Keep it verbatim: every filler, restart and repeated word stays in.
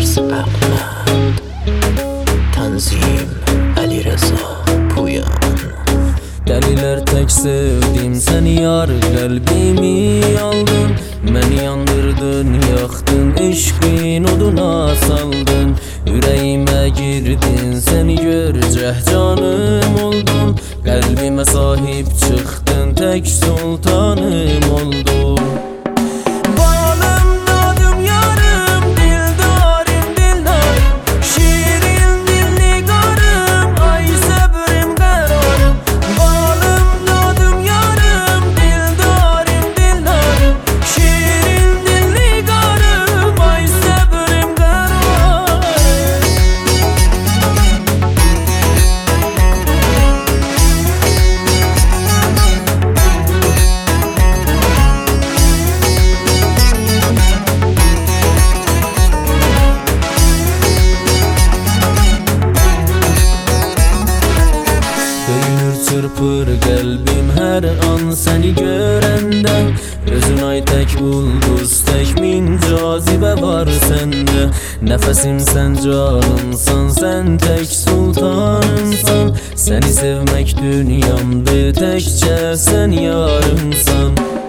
Ahmed Tanzim Ali Reza Puyan. Deliler tek sevdim seni yar, kalbimi aldın. Beni yandırdın, yaktın, eşkin oduna saldın. Yüreğime girdin, seni görceh canım oldun. Kalbime sahip çıktın, tek sultanım oldun. Çırpır kalbim her an seni görende. Gözün ay tek ulduz, tek min cazibe var sende. Nefesim sen, canımsan, sen tek sultanımsan. Seni sevmek dünyamdı, tekçe sen yarımsan.